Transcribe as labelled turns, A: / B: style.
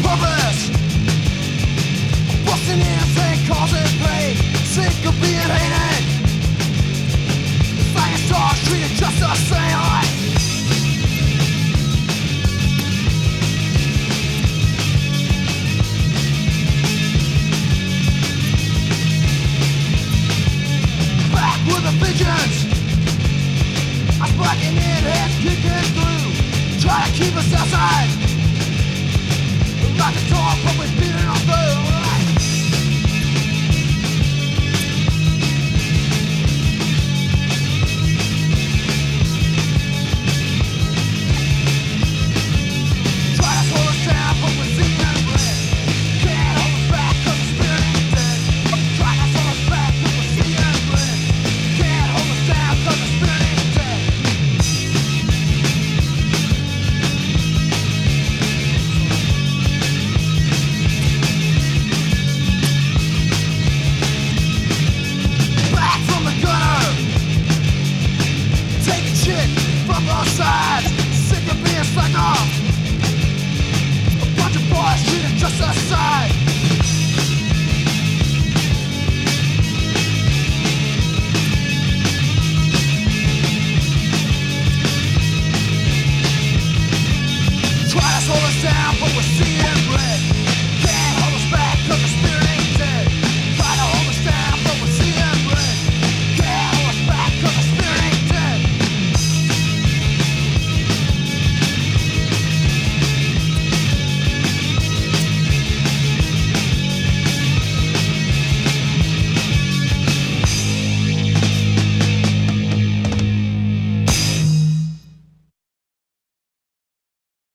A: purpose. Busting in and causing pain. Sick of being hated. Flying stars treated just the same. Back with a vengeance. I'm blacking in, heads kicking through. Try to keep us outside. Like a dog, but we're beating on through.